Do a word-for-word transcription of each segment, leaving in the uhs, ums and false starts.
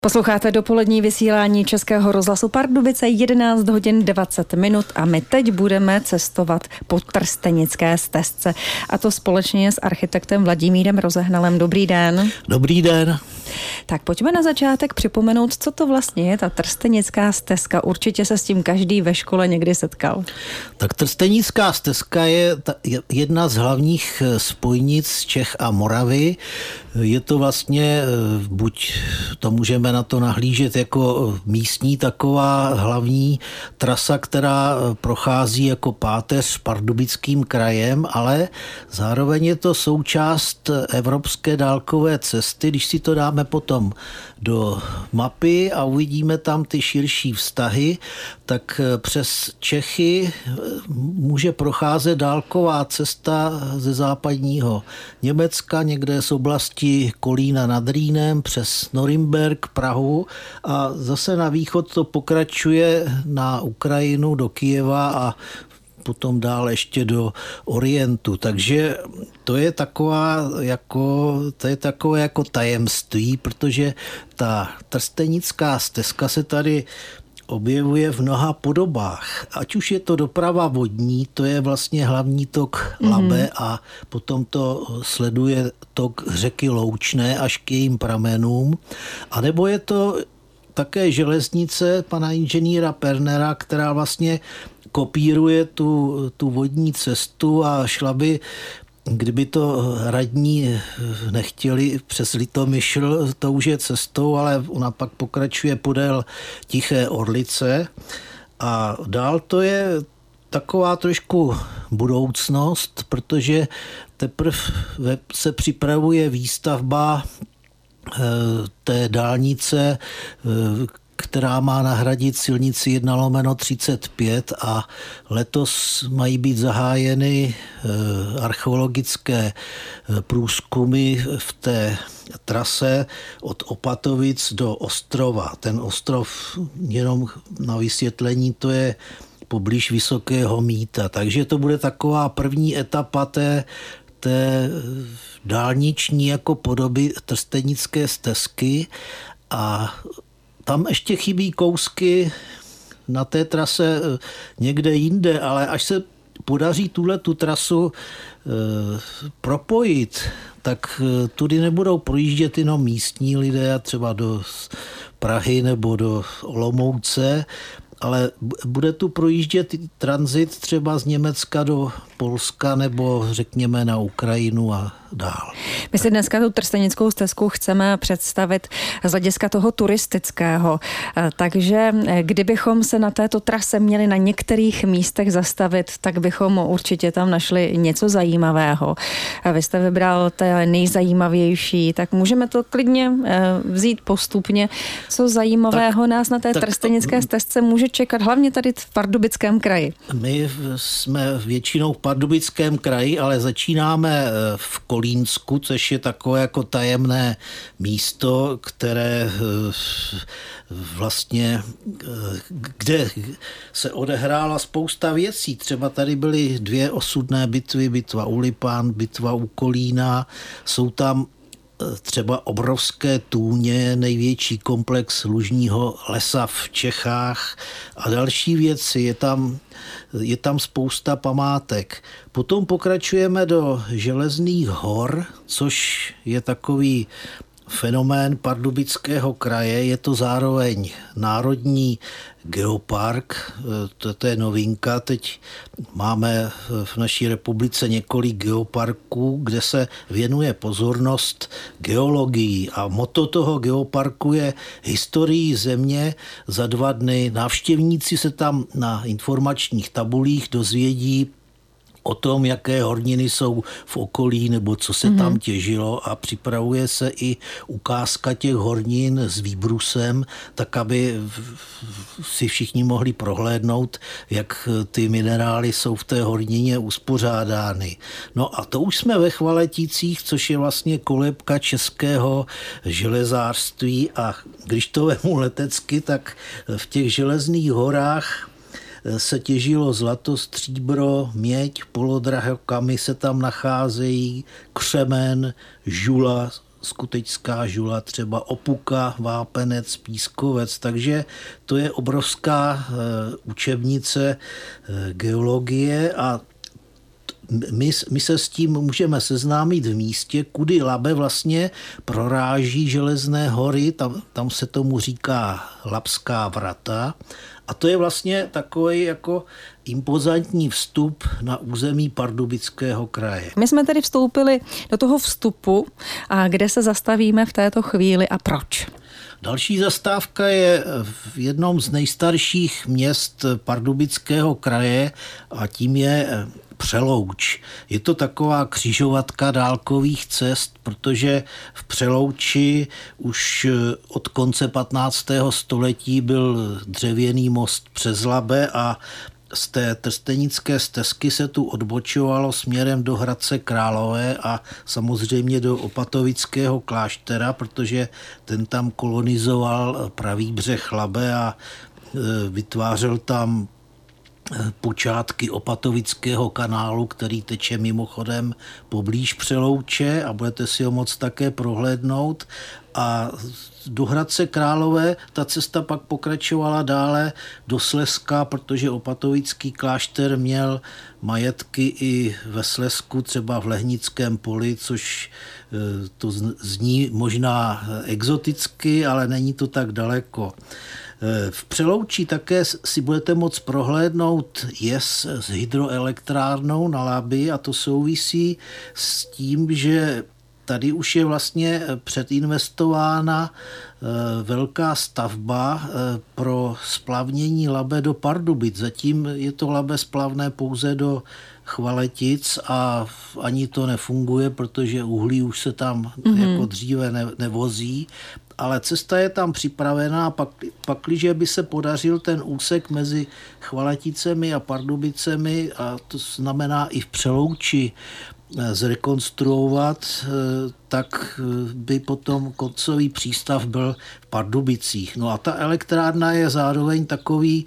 Posloucháte dopolední vysílání Českého rozhlasu Pardubice, jedenáct hodin dvacet minut a my teď budeme cestovat po Trstenické stezce. A to společně s architektem Vladimírem Rozehnalem. Dobrý den. Dobrý den. Tak pojďme na začátek připomenout, co to vlastně je ta Trstenická stezka. Určitě se s tím každý ve škole někdy setkal. Tak Trstenická stezka je jedna z hlavních spojnic Čech a Moravy. Je to vlastně, buď to můžeme na to nahlížet jako místní taková hlavní trasa, která prochází jako páteř Pardubickým krajem, ale zároveň je to součást evropské dálkové cesty. Když si to dáme potom do mapy a uvidíme tam ty širší vztahy, tak přes Čechy může procházet dálková cesta ze západního Německa, někde z oblasti Kolína nad Rýnem, přes Norimberk, Prahu a zase na východ to pokračuje na Ukrajinu do Kyjeva a potom dál ještě do Orientu. Takže to je taková jako, to je takové jako tajemství, protože ta Trstenická stezka se tady objevuje v mnoha podobách. Ať už je to doprava vodní, to je vlastně hlavní tok Labe mm-hmm. a potom to sleduje tok řeky Loučné až k jejím pramenům. A nebo je to také železnice pana inženýra Pernera, která vlastně kopíruje tu, tu vodní cestu a šla by, kdyby to radní nechtěli přes Litomyšl, to už je cestou, ale ona pak pokračuje podél Tiché Orlice a dál to je taková trošku budoucnost, protože teprve se připravuje výstavba té dálnice, která má nahradit silnici jedna lomeno třicet pět a letos mají být zahájeny archeologické průzkumy v té trase od Opatovic do Ostrova. Ten ostrov, jenom na vysvětlení, to je poblíž Vysokého Mýta. Takže to bude taková první etapa té té dálniční jako podoby Trstenické stezky a tam ještě chybí kousky na té trase někde jinde, ale až se podaří tuhle tu trasu e, propojit, tak tudy nebudou projíždět jenom místní lidé, třeba do Prahy nebo do Olomouce, ale bude tu projíždět tranzit třeba z Německa do Polska nebo řekněme na Ukrajinu a dál. My si dneska tu Trstenickou stezku chceme představit z hlediska toho turistického. Takže kdybychom se na této trase měli na některých místech zastavit, tak bychom určitě tam našli něco zajímavého. Vy jste vybral té nejzajímavější, tak můžeme to klidně vzít postupně. Co zajímavého tak, nás na té tak, Trstenické stezce může čekat, hlavně tady v Pardubickém kraji? My jsme většinou v Pardubickém kraji, ale začínáme v Kolínsku, což je takové jako tajemné místo, které vlastně, kde se odehrála spousta věcí. Třeba tady byly dvě osudné bitvy, bitva u Lipán, bitva u Kolína, jsou tam třeba obrovské tůně, největší komplex lužního lesa v Čechách a další věci. Je tam, je tam spousta památek. Potom pokračujeme do Železných hor, což je takový fenomén Pardubického kraje. Je to zároveň národní geopark, to, to je novinka. Teď máme v naší republice několik geoparků, kde se věnuje pozornost geologii a motto toho geoparku je historií země za dva dny. Návštěvníci se tam na informačních tabulích dozvědí o tom, jaké horniny jsou v okolí nebo co se mm-hmm. tam těžilo a připravuje se i ukázka těch hornin s výbrusem, tak aby si všichni mohli prohlédnout, jak ty minerály jsou v té hornině uspořádány. No a to už jsme ve Chvaleticích, což je vlastně kolébka českého železářství a když to vemu letecky, tak v těch Železných horách se těžilo zlato, stříbro, měď, polodrahokamy se tam nacházejí, křemen, žula, skutečská žula, třeba Opuka, Vápenec, Pískovec, takže to je obrovská učebnice geologie a My, my se s tím můžeme seznámit v místě, kudy Labe vlastně proráží Železné hory, tam, tam se tomu říká Labská vrata a to je vlastně takový jako impozantní vstup na území Pardubického kraje. My jsme tedy vstoupili do toho vstupu, a kde se zastavíme v této chvíli a proč? Další zastávka je v jednom z nejstarších měst Pardubického kraje a tím je Přelouč. Je to taková křižovatka dálkových cest, protože v Přelouči už od konce patnáctého století byl dřevěný most přes Labe a z té trstenické stezky se tu odbočovalo směrem do Hradce Králové a samozřejmě do Opatovického kláštera, protože ten tam kolonizoval pravý břeh Labe a vytvářel tam počátky Opatovického kanálu, který teče mimochodem poblíž Přelouče a budete si ho moct také prohlédnout. A do Hradce Králové ta cesta pak pokračovala dále do Slezska, protože Opatovický klášter měl majetky i ve Slezsku, třeba v Lehnickém poli, což to zní možná exoticky, ale není to tak daleko. V Přelouči také si budete moct prohlédnout jez s hydroelektrárnou na Labi a to souvisí s tím, že tady už je vlastně předinvestována velká stavba pro splavnění Labe do Pardubic. Zatím je to Labe splavné pouze do Chvaletic a ani to nefunguje, protože uhlí už se tam mm-hmm. jako dříve ne, nevozí. Ale cesta je tam připravená a pak, pakliže by se podařil ten úsek mezi Chvaleticemi a Pardubicemi, a to znamená i v Přelouči, zrekonstruovat, tak by potom koncový přístav byl v Pardubicích. No a ta elektrárna je zároveň takový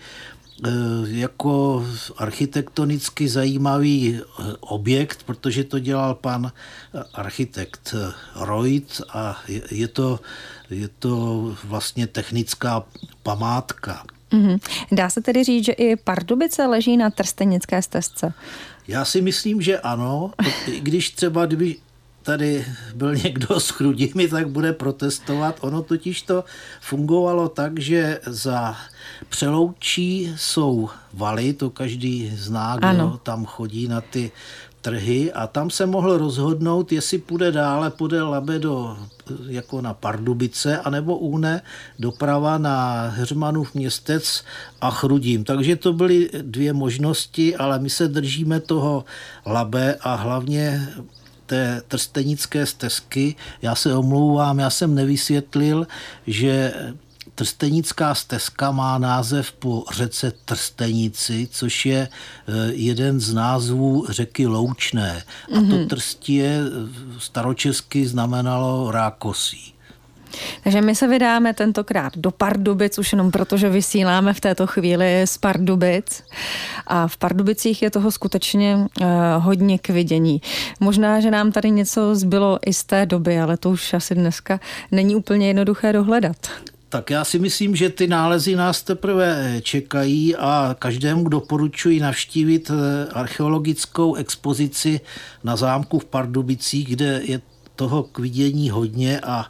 jako architektonicky zajímavý objekt, protože to dělal pan architekt Reut a je to, je to vlastně technická památka. Mm-hmm. Dá se tedy říct, že i Pardubice leží na trstenické stezce? Já si myslím, že ano, když třeba kdyby tady byl někdo s Chrudimi, tak bude protestovat. Ono totiž to fungovalo tak, že za Přeloučí jsou valy, to každý zná, kdo tam chodí na ty trhy a tam se mohl rozhodnout, jestli půjde dále, půjde Labe do, jako na Pardubice, anebo úhne doprava na Heřmanův Městec a Chrudim. Takže to byly dvě možnosti, ale my se držíme toho Labe a hlavně té trstenické stezky. Já se omlouvám, já jsem nevysvětlil, že Trstenická stezka má název po řece Trstenici, což je jeden z názvů řeky Loučné. A to Trstie staročesky znamenalo rákosí. Takže my se vydáme tentokrát do Pardubic, už jenom proto, že vysíláme v této chvíli z Pardubic. A v Pardubicích je toho skutečně uh, hodně k vidění. Možná, že nám tady něco zbylo i z té doby, ale to už asi dneska není úplně jednoduché dohledat. Tak já si myslím, že ty nálezy nás teprve čekají a každému doporučuji navštívit archeologickou expozici na zámku v Pardubicích, kde je toho k vidění hodně a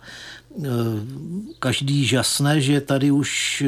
každý žasne, že tady už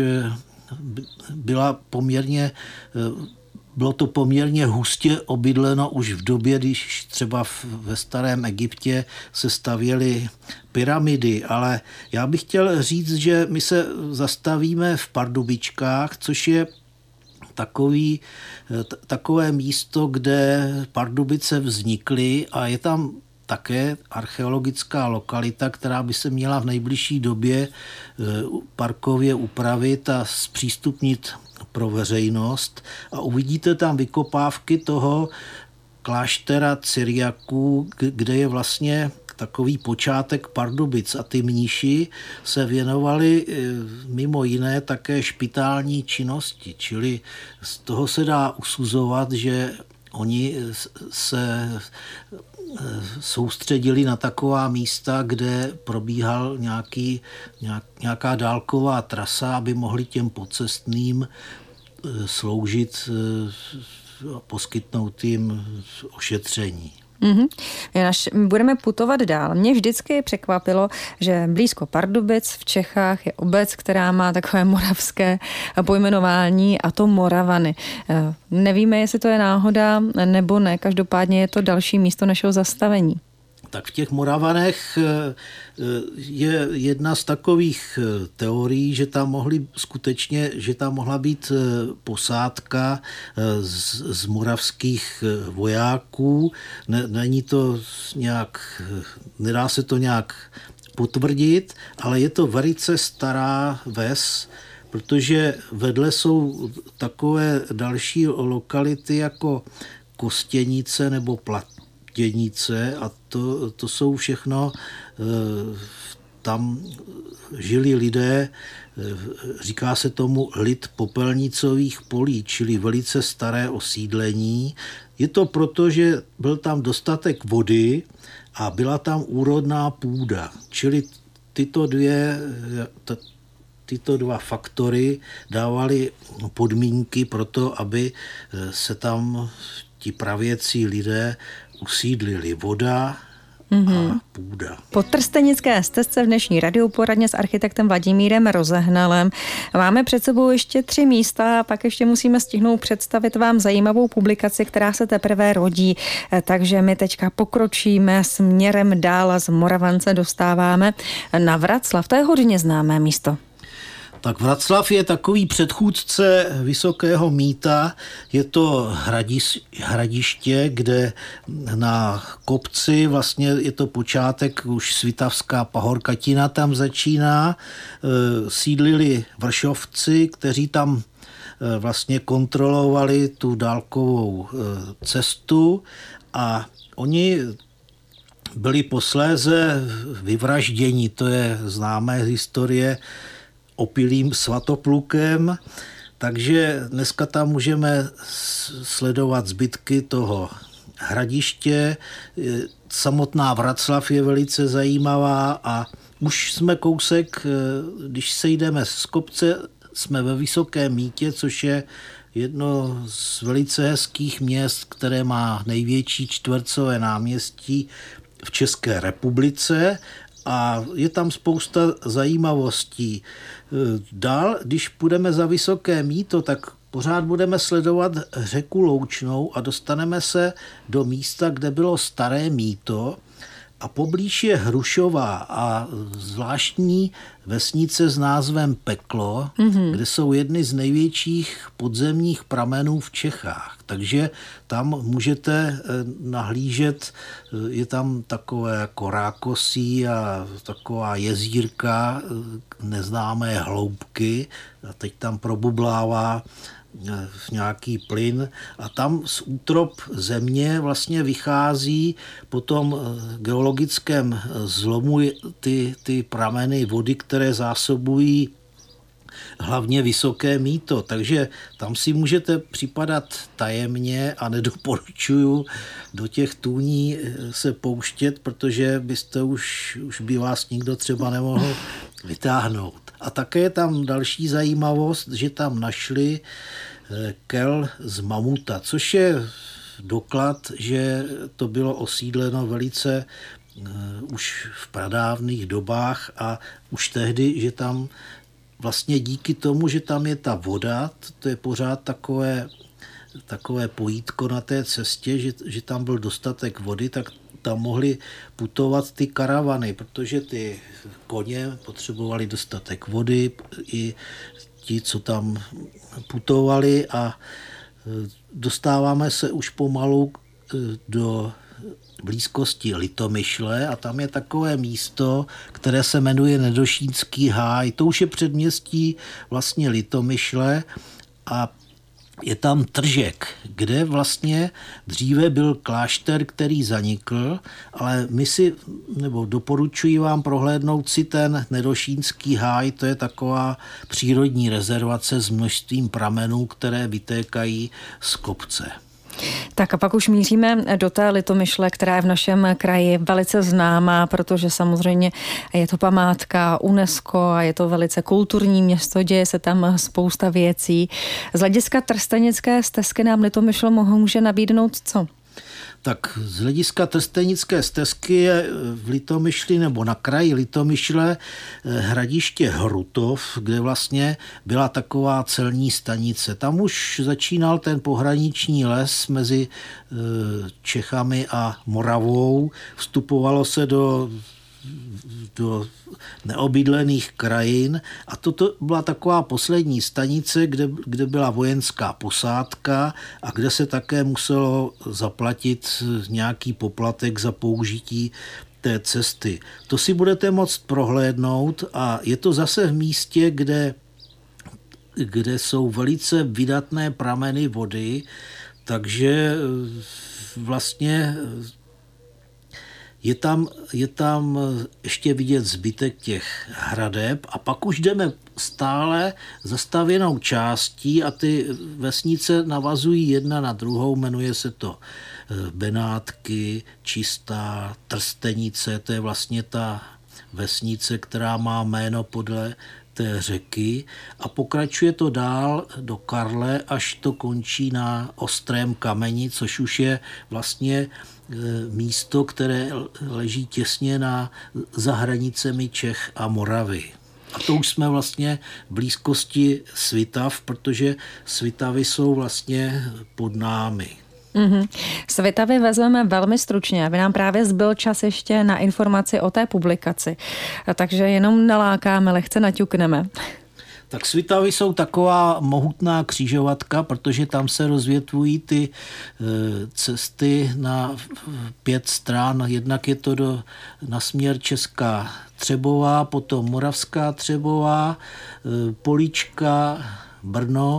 byla poměrně, bylo to poměrně hustě obydleno už v době, když třeba ve starém Egyptě se stavěly pyramidy, ale já bych chtěl říct, že my se zastavíme v Pardubičkách, což je takový, t- takové místo, kde Pardubice vznikly a je tam také archeologická lokalita, která by se měla v nejbližší době parkově upravit a zpřístupnit pro veřejnost. A uvidíte tam vykopávky toho kláštera Cyriaků, kde je vlastně takový počátek Pardubic a ty mniši se věnovali mimo jiné také špitální činnosti, čili z toho se dá usuzovat, že oni se soustředili na taková místa, kde probíhal nějaký, nějak, nějaká dálková trasa, aby mohli těm pocestným sloužit a poskytnout jim ošetření. Mm-hmm. Naš, budeme putovat dál. Mě vždycky překvapilo, že blízko Pardubic v Čechách je obec, která má takové moravské pojmenování, a to Moravany. Nevíme, jestli to je náhoda nebo ne, každopádně je to další místo našeho zastavení. Tak v těch Moravanech je jedna z takových teorií, že tam mohly skutečně, že tam mohla být posádka z, z moravských vojáků. Není to nějak, nedá se to nějak potvrdit, ale je to velice stará ves, protože vedle jsou takové další lokality jako Kostěnice nebo Plat Děnice a to, to jsou všechno, tam žili lidé, říká se tomu lid popelnicových polí, čili velice staré osídlení. Je to proto, že byl tam dostatek vody a byla tam úrodná půda, čili tyto dvě, tyto dva faktory dávaly podmínky pro to, aby se tam ti pravěcí lidé usídlili, voda mm-hmm. a půda. Po trstenické stezce v dnešní radioporadně s architektem Vladimírem Rozehnalem máme před sebou ještě tři místa a pak ještě musíme stihnout představit vám zajímavou publikaci, která se teprve rodí. Takže my teďka pokročíme směrem dál a z Moravance dostáváme na Vraclav. To je hodně známé místo. Tak Vraclav je takový předchůdce Vysokého Mýta. Je to hradiš, hradiště, kde na kopci, vlastně je to počátek, už Svitavská pahorkatina tam začíná. Sídlili vršovci, kteří tam vlastně kontrolovali tu dálkovou cestu a oni byli posléze vyvražděni. To je známé z historie opilým Svatoplukem, takže dneska tam můžeme sledovat zbytky toho hradiště. Samotná Vraclav je velice zajímavá a už jsme kousek, když sejdeme z kopce, jsme ve Vysokém Mýtě, což je jedno z velice hezkých měst, které má největší čtvercové náměstí v České republice. A je tam spousta zajímavostí. Dál, když půjdeme za Vysoké Mýto, tak pořád budeme sledovat řeku Loučnou a dostaneme se do místa, kde bylo Staré Mýto a poblíž je Hrušová a zvláštní vesnice s názvem Peklo, mm-hmm. kde jsou jedny z největších podzemních pramenů v Čechách. Takže tam můžete nahlížet, je tam takové jako rákosí a taková jezírka neznámé hloubky a teď tam probublává nějaký plyn a tam z útrop země vlastně vychází po tom geologickém zlomu ty, ty prameny vody, které zásobují hlavně Vysoké Mýto, takže tam si můžete připadat tajemně a nedoporučuju do těch tůní se pouštět, protože byste už, už by vás nikdo třeba nemohl vytáhnout. A také je tam další zajímavost, že tam našli kel z mamuta, což je doklad, že to bylo osídleno velice už v pradávných dobách a už tehdy, že tam vlastně díky tomu, že tam je ta voda, to je pořád takové, takové pojítko na té cestě, že, že tam byl dostatek vody, tak tam mohly putovat ty karavany, protože ty koně potřebovali dostatek vody, i ti, co tam putovali a dostáváme se už pomalu do blízkosti Litomyšle a tam je takové místo, které se jmenuje Nedošínský háj. To už je předměstí vlastně Litomyšle a je tam Tržek, kde vlastně dříve byl klášter, který zanikl, ale my si, nebo doporučuji vám prohlédnout si ten Nedošínský háj, to je taková přírodní rezervace s množstvím pramenů, které vytékají z kopce. Tak a pak už míříme do té Litomyšle, která je v našem kraji velice známá, protože samozřejmě je to památka UNESCO a je to velice kulturní město, děje se tam spousta věcí. Z hlediska trstenické stezky nám Litomyšl může nabídnout co? Tak z hlediska trstenické stezky je v Litomyšli nebo na kraji Litomyšle hradiště Hrutov, kde vlastně byla taková celní stanice. Tam už začínal ten pohraniční les mezi Čechami a Moravou. Vstupovalo se do do neobydlených krajin a toto byla taková poslední stanice, kde, kde byla vojenská posádka a kde se také muselo zaplatit nějaký poplatek za použití té cesty. To si budete moct prohlédnout a je to zase v místě, kde, kde jsou velice vydatné prameny vody, takže vlastně Je tam, je tam ještě vidět zbytek těch hradeb a pak už jdeme stále zastavěnou částí a ty vesnice navazují jedna na druhou, jmenuje se to Benátky, Čistá, Trstenice, to je vlastně ta vesnice, která má jméno podle té řeky a pokračuje to dál do Karle, až to končí na Ostrém kameni, což už je vlastně místo, které leží těsně na, za hranicemi Čech a Moravy. A to už jsme vlastně v blízkosti Svitav, protože Svitavy jsou vlastně pod námi. Mm-hmm. Svitavy vezmeme velmi stručně, aby nám právě zbyl čas ještě na informaci o té publikaci. Takže jenom nalákáme, lehce naťukneme. Tak Svitavy jsou taková mohutná křižovatka, protože tam se rozvětvují ty cesty na pět stran. Jednak je to do, na směr Česká Třebová, potom Moravská Třebová, Polička, Brno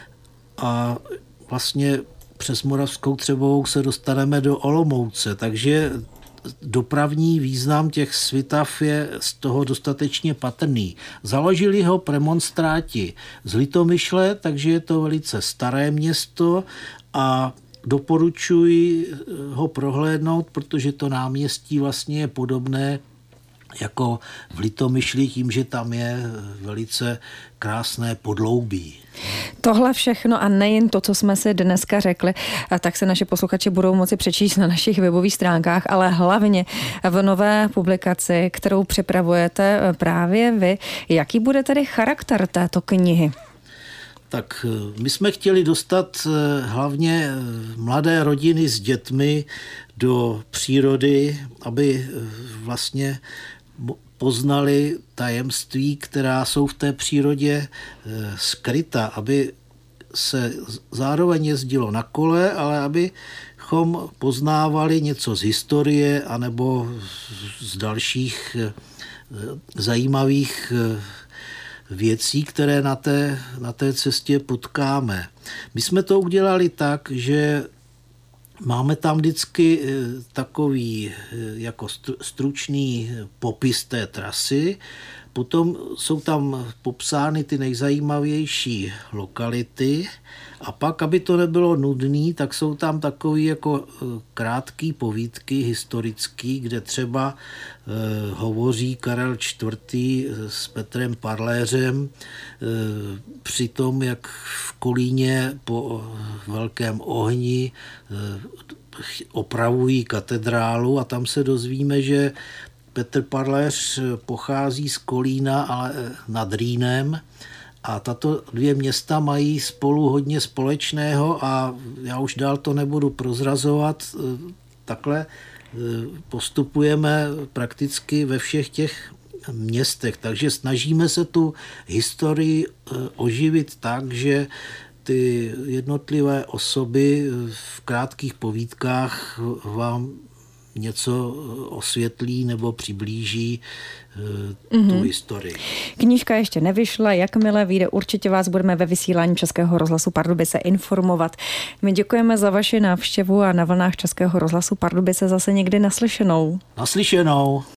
a vlastně přes Moravskou Třebovou se dostaneme do Olomouce, takže dopravní význam těch Svitav je z toho dostatečně patrný. Založili ho premonstráti z Litomyšle, takže je to velice staré město a doporučuji ho prohlédnout, protože to náměstí vlastně je podobné jako v Litomyšli, tím, že tam je velice krásné podloubí. Tohle všechno a nejen to, co jsme si dneska řekli, tak se naši posluchači budou moci přečíst na našich webových stránkách, ale hlavně v nové publikaci, kterou připravujete právě vy. Jaký bude tedy charakter této knihy? Tak my jsme chtěli dostat hlavně mladé rodiny s dětmi do přírody, aby vlastně poznali tajemství, která jsou v té přírodě skryta, aby se zároveň jezdilo na kole, ale abychom poznávali něco z historie anebo z dalších zajímavých věcí, které na té, na té cestě potkáme. My jsme to udělali tak, že máme tam vždycky takový jako stručný popis té trasy, potom jsou tam popsány ty nejzajímavější lokality a pak, aby to nebylo nudný, tak jsou tam takový jako krátký povídky historický, kde třeba eh, hovoří Karel čtvrtý s Petrem Parléřem eh, při tom, jak v Kolíně po velkém ohni eh, opravují katedrálu a tam se dozvíme, že Petr Parléř pochází z Kolína, ale nad Rýnem. A tato dvě města mají spolu hodně společného a já už dál to nebudu prozrazovat. Takhle postupujeme prakticky ve všech těch městech. Takže snažíme se tu historii oživit tak, že ty jednotlivé osoby v krátkých povídkách vám něco osvětlí nebo přiblíží tu mm-hmm. historii. Knížka ještě nevyšla, jakmile vyjde, určitě vás budeme ve vysílání Českého rozhlasu Pardubice informovat. My děkujeme za vaši návštěvu a na vlnách Českého rozhlasu Pardubice zase někdy naslyšenou. Naslyšenou.